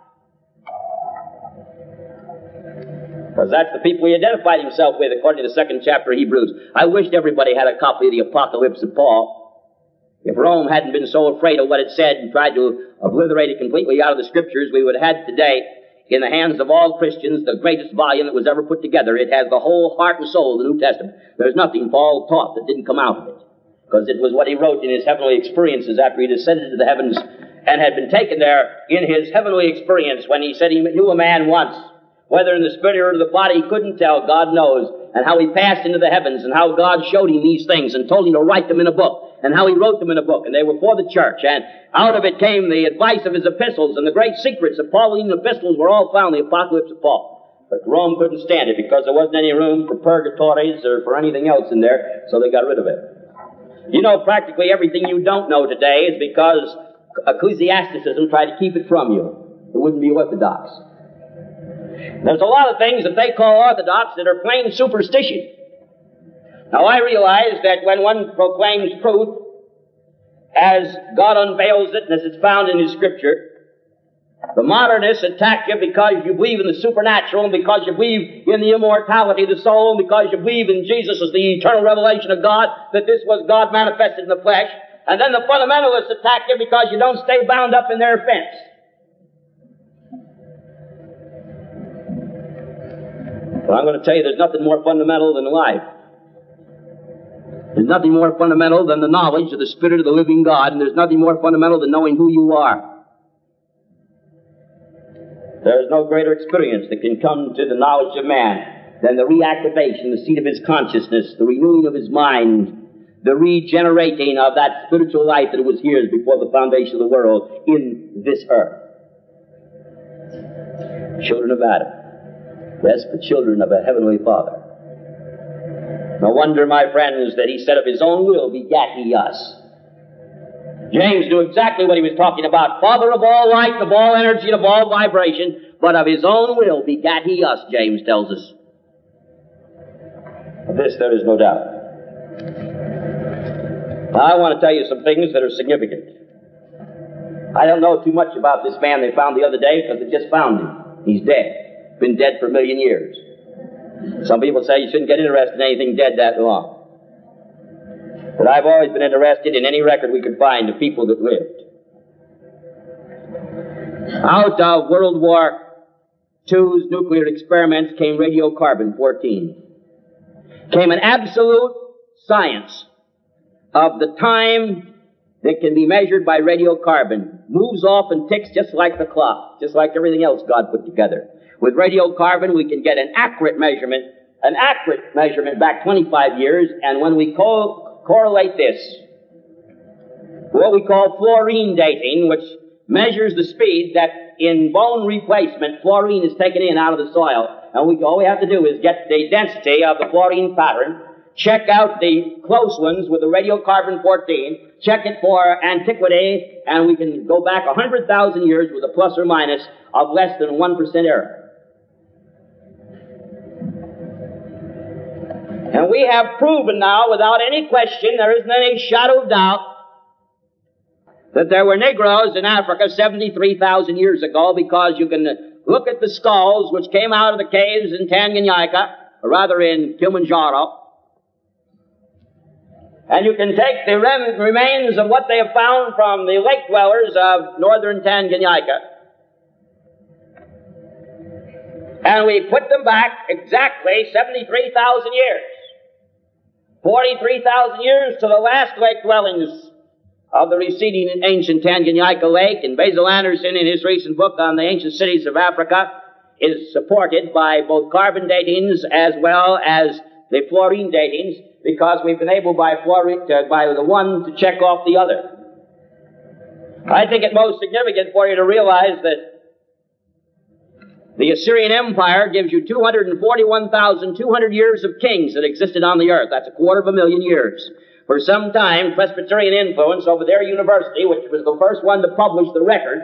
Because that's the people he identified himself with, according to the second chapter of Hebrews. I wished everybody had a copy of the Apocalypse of Paul. If Rome hadn't been so afraid of what it said and tried to obliterate it completely out of the Scriptures, we would have had today, in the hands of all Christians, the greatest volume that was ever put together. It has the whole heart and soul of the New Testament. There's nothing Paul taught that didn't come out of it. Because it was what he wrote in his heavenly experiences after he descended to the heavens and had been taken there in his heavenly experience when he said he knew a man once. Whether in the spirit or in the body, he couldn't tell. God knows. And how he passed into the heavens, and how God showed him these things and told him to write them in a book, and how he wrote them in a book, and they were for the church. And out of it came the advice of his epistles, and the great secrets of Pauline epistles were all found in the Apocalypse of Paul. But Rome couldn't stand it because there wasn't any room for purgatories or for anything else in there, so they got rid of it. You know, practically everything you don't know today is because ecclesiasticism tried to keep it from you. It wouldn't be orthodox. There's a lot of things that they call orthodox that are plain superstition. Now I realize that when one proclaims truth as God unveils it and as it's found in His Scripture, the modernists attack you because you believe in the supernatural and because you believe in the immortality of the soul and because you believe in Jesus as the eternal revelation of God, that this was God manifested in the flesh. And then the fundamentalists attack you because you don't stay bound up in their fence. Well, I'm going to tell you there's nothing more fundamental than life. There's nothing more fundamental than the knowledge of the Spirit of the living God, and there's nothing more fundamental than knowing who you are. There's no greater experience that can come to the knowledge of man than the reactivation, the seat of his consciousness, the renewing of his mind, the regenerating of that spiritual life that was his before the foundation of the world in this earth. Children of Adam. Yes, the children of a heavenly Father. No wonder, my friends, that he said of his own will begat he us. James knew exactly what he was talking about. Father of all light, of all energy, and of all vibration, but of his own will begat he us, James tells us. Of this there is no doubt. Now, I want to tell you some things that are significant. I don't know too much about this man they found the other day because they just found him. He's dead. Been dead for a million years. Some people say you shouldn't get interested in anything dead that long. But I've always been interested in any record we could find of people that lived. Out of World War Two's nuclear experiments came radiocarbon fourteen. Came an absolute science of the time that can be measured by radiocarbon. Moves off and ticks just like the clock, just like everything else God put together. With radiocarbon, we can get an accurate measurement, an accurate measurement back twenty-five years, and when we co- correlate this, what we call fluorine dating, which measures the speed that in bone replacement, fluorine is taken in out of the soil, and we, all we have to do is get the density of the fluorine pattern, check out the close ones with the radiocarbon fourteen, check it for antiquity, and we can go back one hundred thousand years with a plus or minus of less than one percent error. And we have proven now, without any question, there isn't any shadow of doubt, that there were Negroes in Africa seventy-three thousand years ago, because you can look at the skulls which came out of the caves in Tanganyika, or rather in Kilimanjaro, and you can take the rem- remains of what they have found from the lake dwellers of northern Tanganyika, and we put them back exactly seventy-three thousand years. forty-three thousand years to the last lake dwellings of the receding ancient Tanganyika Lake, and Basil Anderson, in his recent book on the ancient cities of Africa, is supported by both carbon datings as well as the fluorine datings, because we've been able by fluorine, uh, by the one to check off the other. I think it most significant for you to realize that the Assyrian Empire gives you two hundred forty-one thousand two hundred years of kings that existed on the earth. That's a quarter of a million years. For some time, Presbyterian influence over their university, which was the first one to publish the records,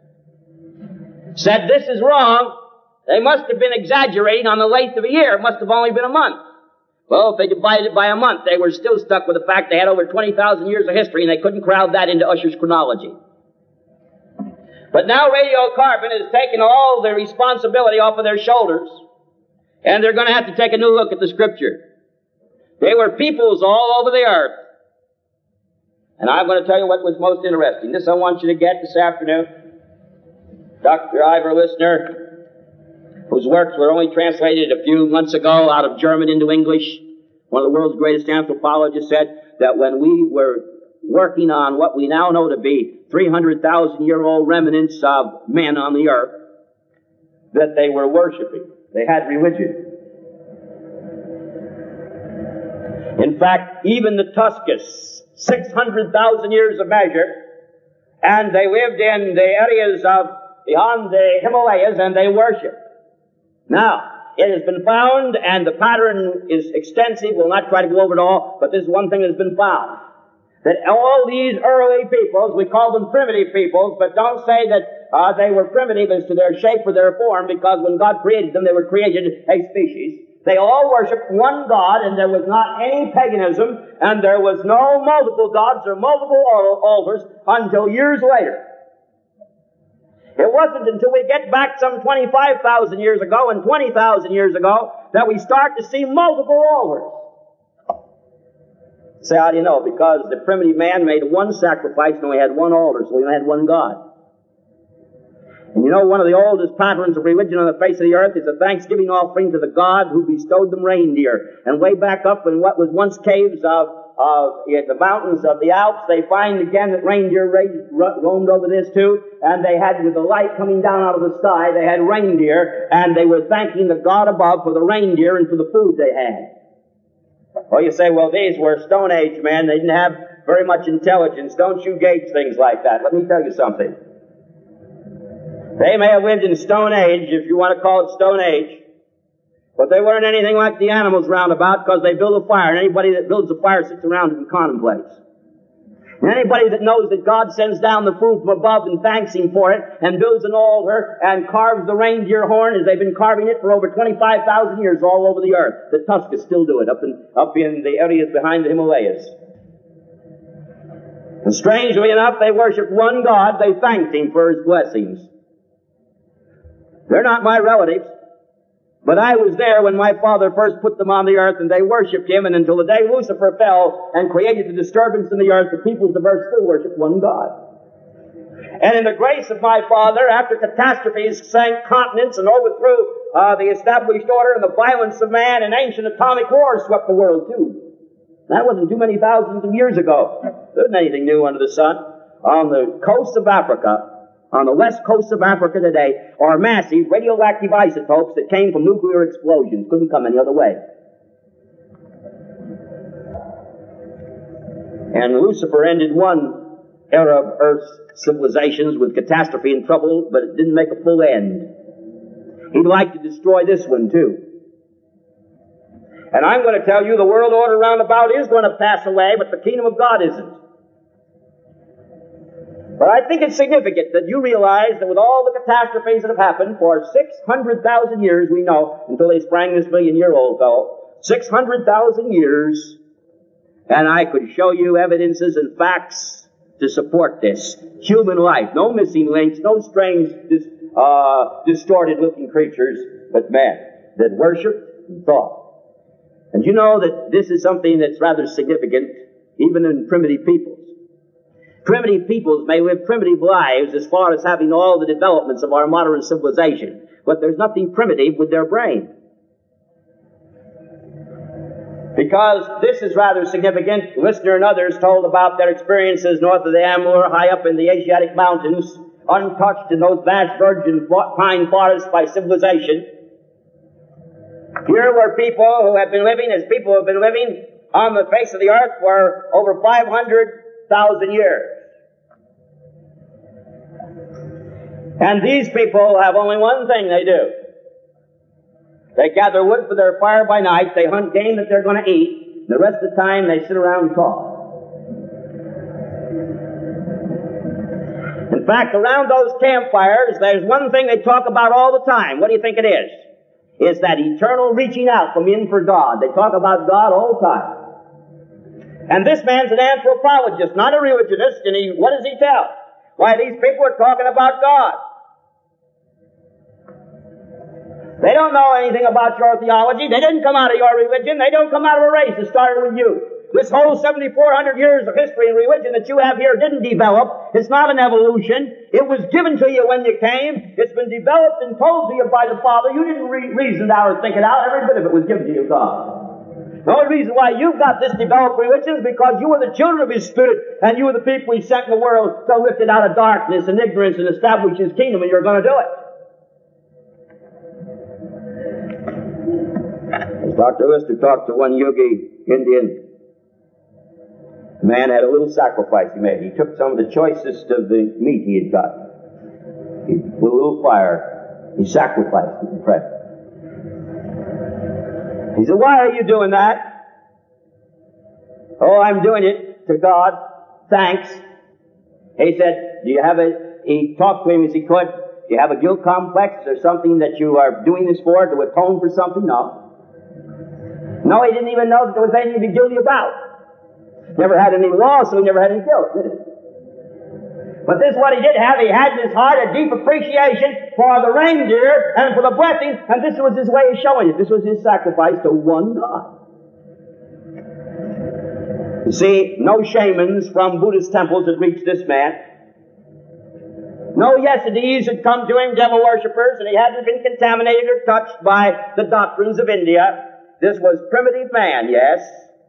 said this is wrong. They must have been exaggerating on the length of a year. It must have only been a month. Well, if they divided it by a month, they were still stuck with the fact they had over twenty thousand years of history, and they couldn't crowd that into Ussher's chronology. But now radiocarbon has taken all the responsibility off of their shoulders, and they're going to have to take a new look at the Scripture. They were peoples all over the earth. And I'm going to tell you what was most interesting. This I want you to get this afternoon. Doctor Ivor Listener, whose works were only translated a few months ago out of German into English, one of the world's greatest anthropologists, said that when we were working on what we now know to be three hundred thousand year old remnants of men on the earth, that they were worshiping. They had religion. In fact, even the Tuscans, six hundred thousand years of measure, and they lived in the areas of beyond the Himalayas, and they worshiped. Now, it has been found, and the pattern is extensive. We'll not try to go over it all, but this is one thing that has been found. That all these early peoples, we call them primitive peoples, but don't say that uh, they were primitive as to their shape or their form, because when God created them, they were created a species. They all worshiped one God, and there was not any paganism, and there was no multiple gods or multiple altars until years later. It wasn't until we get back some twenty-five thousand years ago and twenty thousand years ago that we start to see multiple altars. Say, how do you know? Because the primitive man made one sacrifice and only had one altar, so he only had one God. And you know, one of the oldest patterns of religion on the face of the earth is a thanksgiving offering to the God who bestowed them reindeer. And way back up in what was once caves of, of yeah, the mountains of the Alps, they find again that reindeer raised, roamed over this too. And they had, with the light coming down out of the sky, they had reindeer, and they were thanking the God above for the reindeer and for the food they had. Well, you say, well, these were Stone Age men. They didn't have very much intelligence. Don't you gauge things like that. Let me tell you something. They may have lived in Stone Age, if you want to call it Stone Age, but they weren't anything like the animals round about, because they build a fire, and anybody that builds a fire sits around and contemplates. And anybody that knows that God sends down the food from above and thanks Him for it, and builds an altar and carves the reindeer horn, as they've been carving it for over twenty-five thousand years all over the earth. The Tuscans still do it up in, up in the areas behind the Himalayas. And strangely enough, they worship one God. They thanked Him for His blessings. They're not my relatives. But I was there when my Father first put them on the earth, and they worshipped Him, and until the day Lucifer fell and created the disturbance in the earth, the peoples of earth still worship one God. And in the grace of my Father, after catastrophes sank continents and overthrew uh, the established order, and the violence of man and ancient atomic wars swept the world too. That wasn't too many thousands of years ago. There isn't anything new under the sun. On the coast of Africa, on the west coast of Africa today, are massive radioactive isotopes that came from nuclear explosions. Couldn't come any other way. And Lucifer ended one era of Earth's civilizations with catastrophe and trouble, but it didn't make a full end. He'd like to destroy this one too. And I'm going to tell you the world order round about is going to pass away, but the kingdom of God isn't. But I think it's significant that you realize that with all the catastrophes that have happened for six hundred thousand years, we know, until they sprang this million-year-old fellow, six hundred thousand years, and I could show you evidences and facts to support this. Human life, no missing links, no strange, dis, uh, distorted-looking creatures, but men that worshiped and thought. And you know that this is something that's rather significant, even in primitive peoples. Primitive peoples may live primitive lives as far as having all the developments of our modern civilization, but there's nothing primitive with their brain. Because this is rather significant. Listener and others told about their experiences north of the Amur, high up in the Asiatic mountains, untouched in those vast virgin pine forests by civilization. Here were people who have been living as people have been living on the face of the earth for over five hundred thousand years. And these people have only one thing they do. They gather wood for their fire by night, they hunt game that they're going to eat, and the rest of the time they sit around and talk. In fact, around those campfires, there's one thing they talk about all the time. What do you think it is? It's that eternal reaching out from in for God. They talk about God all the time. And this man's an anthropologist, not a religionist, and he, what does he tell? Why, these people are talking about God. They don't know anything about your theology. They didn't come out of your religion. They don't come out of a race that started with you. This whole seventy-four hundred years of history and religion that you have here didn't develop. It's not an evolution. It was given to you when you came. It's been developed and told to you by the Father. You didn't re- reason it out or think it out. Every bit of it was given to you, God. The only reason why you've got this developed religion is because you were the children of His Spirit, and you were the people He sent in the world to lift it out of darkness and ignorance and establish His kingdom, and you're going to do it. As Doctor Lister talked to one Yogi Indian, the man had a little sacrifice he made. He took some of the choicest of the meat he had got. He put a little fire. He sacrificed it in prayer. He said, "Why are you doing that?" "Oh, I'm doing it to God. Thanks." He said, "Do you have a," he talked to him as he could, "do you have a guilt complex or something that you are doing this for, to atone for something?" No. No, he didn't even know that there was anything to be guilty about. Never had any law, so he never had any guilt, did he? But this is what he did have. He had in his heart a deep appreciation for the reindeer and for the blessing, and this was his way of showing it. This was his sacrifice to one God. You see, no shamans from Buddhist temples had reached this man. No Yesidis had come to him, devil worshippers, and he hadn't been contaminated or touched by the doctrines of India. This was primitive man, yes.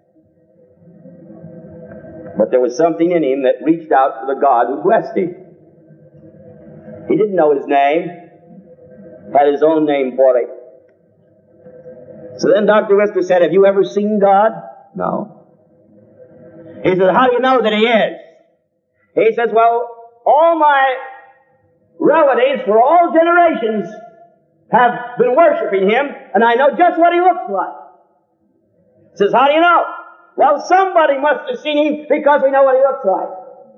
But there was something in him that reached out to the God who blessed him. He didn't know his name, had his own name for it. So then Doctor Lister said, "Have you ever seen God?" "No." He said, "How do you know that He is?" He says, "Well, all my relatives for all generations have been worshiping Him, and I know just what He looks like." He says, "How do you know?" "Well, somebody must have seen Him because we know what He looks like."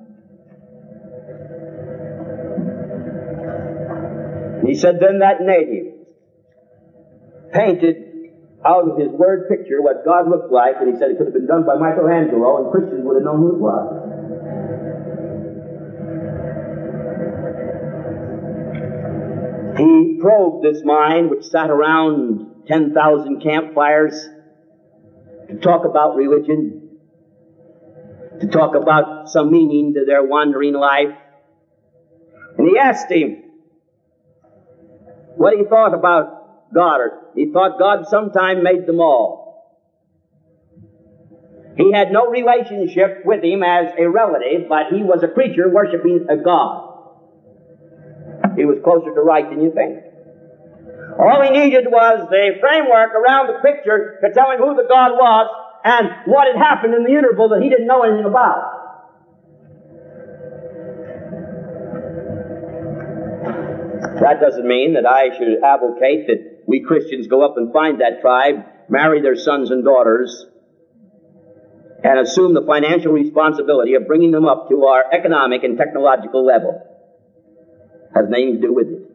He said, then that native painted out of his word picture what God looked like, and he said it could have been done by Michelangelo, and Christians would have known who it was. He probed this mind which sat around ten thousand campfires to talk about religion, to talk about some meaning to their wandering life. And he asked him what he thought about God. He thought God sometime made them all. He had no relationship with him as a relative, but he was a creature worshiping a God. He was closer to right than you think. All he needed was the framework around the picture to tell him who the God was and what had happened in the interval that he didn't know anything about. That doesn't mean that I should advocate that we Christians go up and find that tribe, marry their sons and daughters, and assume the financial responsibility of bringing them up to our economic and technological level. Has nothing to do with it.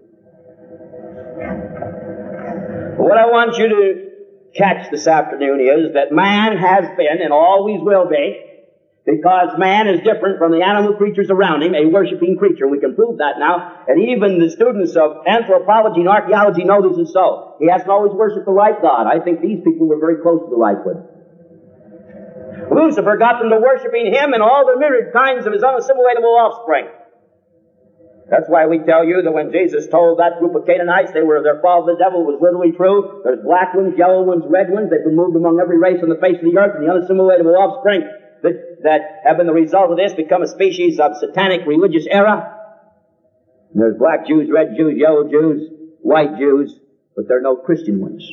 What I want you to catch this afternoon is that man has been and always will be, because man is different from the animal creatures around him, a worshiping creature. We can prove that now. And even the students of anthropology and archaeology know this is so. He hasn't always worshipped the right God. I think these people were very close to the right one. Lucifer got them to worshiping him and all the myriad kinds of his unassimilatable offspring. That's why we tell you that when Jesus told that group of Canaanites they were their father the devil was literally true. There's black ones, yellow ones, red ones. They've been moved among every race on the face of the earth, and the unassimilatable offspring that, that have been the result of this become a species of satanic religious error. And there's black Jews, red Jews, yellow Jews, white Jews, but there are no Christian ones.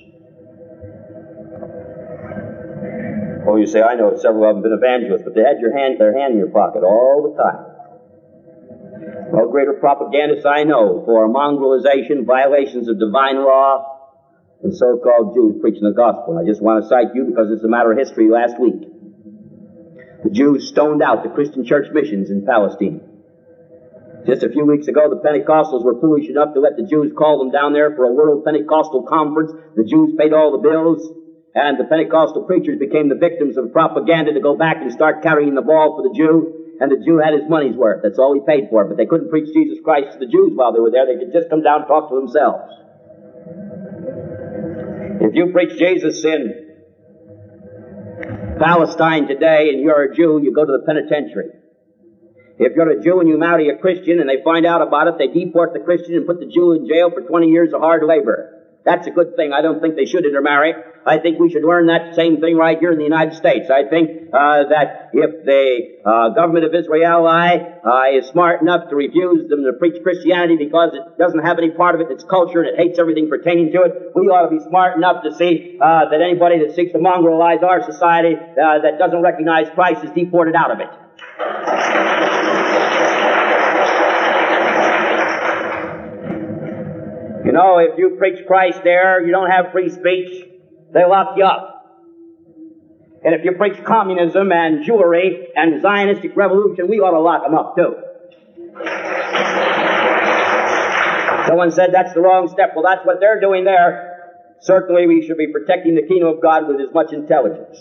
Oh, you say, I know several of them have been evangelists, but they had your hand, their hand in your pocket all the time. No greater propagandists I know for mongrelization, violations of divine law, than so-called Jews preaching the gospel. I just want to cite you because it's a matter of history last week. The Jews stoned out the Christian church missions in Palestine. Just a few weeks ago, the Pentecostals were foolish enough to let the Jews call them down there for a World Pentecostal Conference. The Jews paid all the bills, and the Pentecostal preachers became the victims of propaganda to go back and start carrying the ball for the Jew. And the Jew had his money's worth. That's all he paid for. But they couldn't preach Jesus Christ to the Jews while they were there. They could just come down and talk to themselves. If you preach Jesus in Palestine today and you're a Jew, you go to the penitentiary. If you're a Jew and you marry a Christian and they find out about it, they deport the Christian and put the Jew in jail for twenty years of hard labor. That's a good thing. I don't think they should intermarry. I think we should learn that same thing right here in the United States. I think uh, that if the uh, government of Israel uh, is smart enough to refuse them to preach Christianity because it doesn't have any part of it in its culture and it hates everything pertaining to it, we ought to be smart enough to see uh, that anybody that seeks to mongrelize our society uh, that doesn't recognize Christ is deported out of it. You know, if you preach Christ there, you don't have free speech. They lock you up. And if you preach communism and Jewry and Zionistic revolution, we ought to lock them up too. Someone said that's the wrong step. Well, that's what they're doing there. Certainly we should be protecting the kingdom of God with as much intelligence.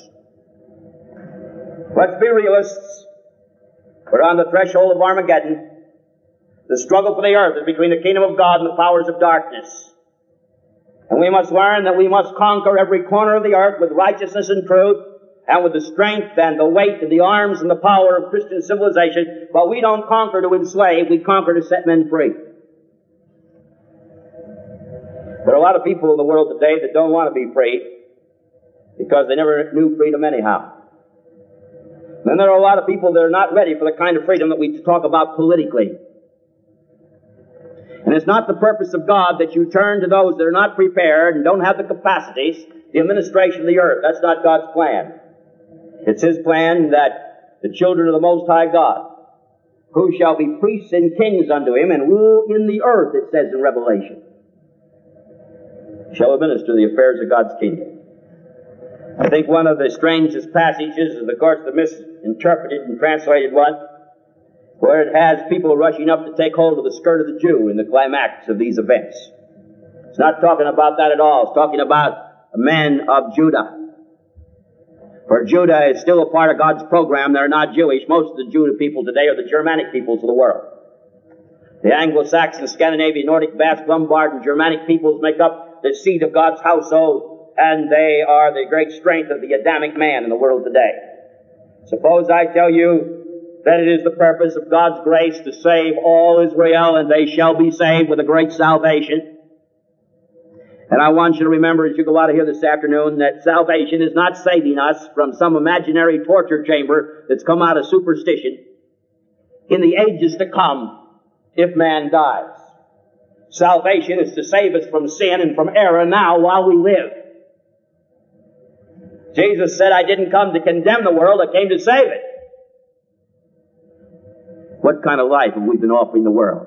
Let's be realists. We're on the threshold of Armageddon. The struggle for the earth is between the kingdom of God and the powers of darkness. And we must learn that we must conquer every corner of the earth with righteousness and truth, and with the strength and the weight and the arms and the power of Christian civilization. But we don't conquer to enslave, we conquer to set men free. There are a lot of people in the world today that don't want to be free because they never knew freedom anyhow. Then there are a lot of people that are not ready for the kind of freedom that we talk about politically. And it's not the purpose of God that you turn to those that are not prepared and don't have the capacities, the administration of the earth. That's not God's plan. It's His plan that the children of the Most High God, who shall be priests and kings unto Him and rule in the earth, it says in Revelation, shall administer the affairs of God's kingdom. I think one of the strangest passages is, of course, the misinterpreted and translated one, where it has people rushing up to take hold of the skirt of the Jew in the climax of these events. It's not talking about that at all. It's talking about men of Judah. For Judah is still a part of God's program. They're not Jewish. Most of the Judah people today are the Germanic peoples of the world. The Anglo-Saxon, Scandinavian, Nordic, Basque, Lombard, and Germanic peoples make up the seed of God's household. and they are the great strength of the Adamic man in the world today. Suppose I tell you that it is the purpose of God's grace to save all Israel, and they shall be saved with a great salvation. And I want you to remember as you go out of here this afternoon that salvation is not saving us from some imaginary torture chamber that's come out of superstition in the ages to come if man dies. Salvation is to save us from sin and from error now while we live. Jesus said, I didn't come to condemn the world, I came to save it. What kind of life have we been offering the world?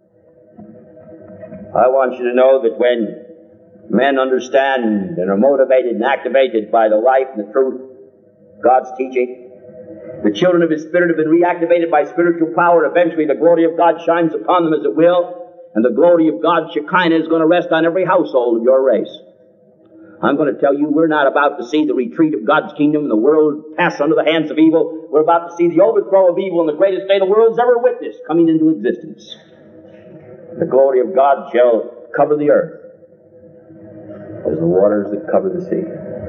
I want you to know that when men understand and are motivated and activated by the life and the truth of God's teaching, the children of His Spirit have been reactivated by spiritual power. Eventually the glory of God shines upon them as it will, and the glory of God's Shekinah is going to rest on every household of your race. I'm going to tell you, we're not about to see the retreat of God's kingdom and the world pass under the hands of evil. We're about to see the overthrow of evil in the greatest day the world's ever witnessed coming into existence. The glory of God shall cover the earth as the waters that cover the sea.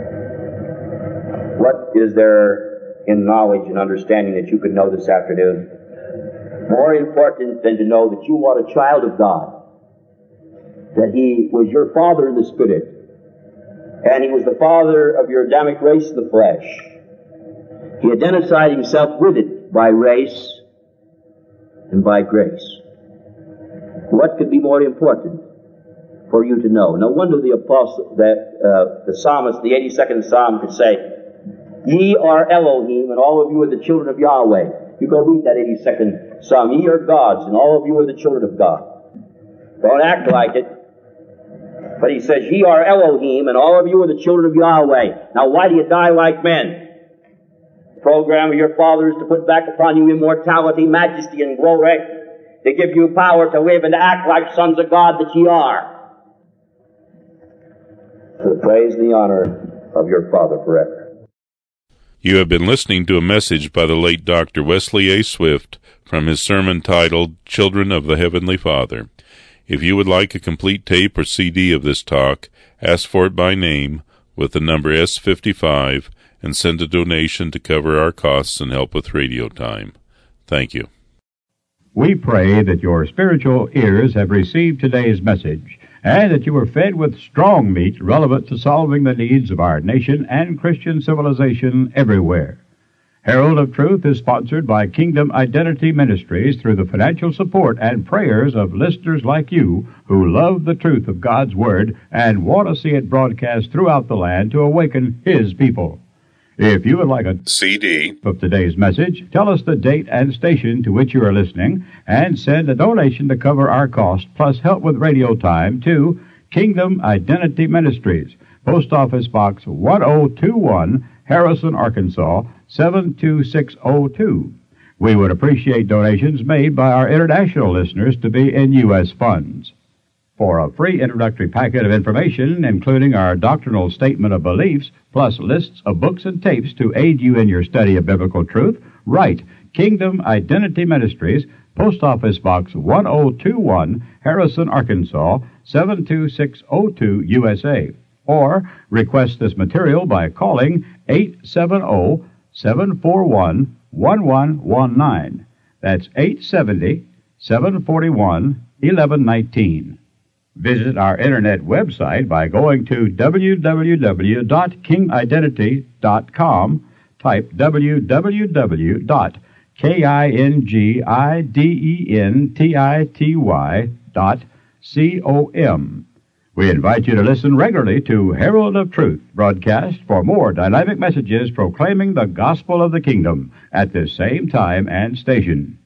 What is there in knowledge and understanding that you could know this afternoon more important than to know that you are a child of God, that He was your Father in the Spirit, and He was the Father of your Adamic race of the flesh. He identified Himself with it by race and by grace. What could be more important for you to know? No wonder the apostle, that uh, the psalmist, the eighty-second Psalm, could say, Ye are Elohim, and all of you are the children of Yahweh. You go read that eighty-second Psalm. Ye are gods, and all of you are the children of God. Don't act like it. But he says, Ye are Elohim, and all of you are the children of Yahweh. Now why do you die like men? The program of your Father is to put back upon you immortality, majesty, and glory, to give you power to live and to act like sons of God that ye are, to the praise and the honor of your Father forever. You have been listening to a message by the late Doctor Wesley A. Swift from his sermon titled, Children of the Heavenly Father. If you would like a complete tape or C D of this talk, ask for it by name with the number S fifty-five and send a donation to cover our costs and help with radio time. Thank you. We pray that your spiritual ears have received today's message and that you were fed with strong meat relevant to solving the needs of our nation and Christian civilization everywhere. Herald of Truth is sponsored by Kingdom Identity Ministries through the financial support and prayers of listeners like you who love the truth of God's Word and want to see it broadcast throughout the land to awaken His people. If you would like a C D of today's message, tell us the date and station to which you are listening and send a donation to cover our cost plus help with radio time to Kingdom Identity Ministries, Post Office Box one oh two one, Harrison, Arkansas, seven two six oh two. We would appreciate donations made by our international listeners to be in U S funds. For a free introductory packet of information, including our doctrinal statement of beliefs, plus lists of books and tapes to aid you in your study of biblical truth, write Kingdom Identity Ministries, Post Office Box one oh two one, Harrison, Arkansas, seven two six oh two, U S A. Or request this material by calling eight seven zero, seven four one, one one one nine. That's eight seven zero, seven four one, one one one nine. Visit our internet website by going to w w w dot king identity dot com. Type w w w dot king identity dot com. We invite you to listen regularly to Herald of Truth broadcast for more dynamic messages proclaiming the gospel of the kingdom at this same time and station.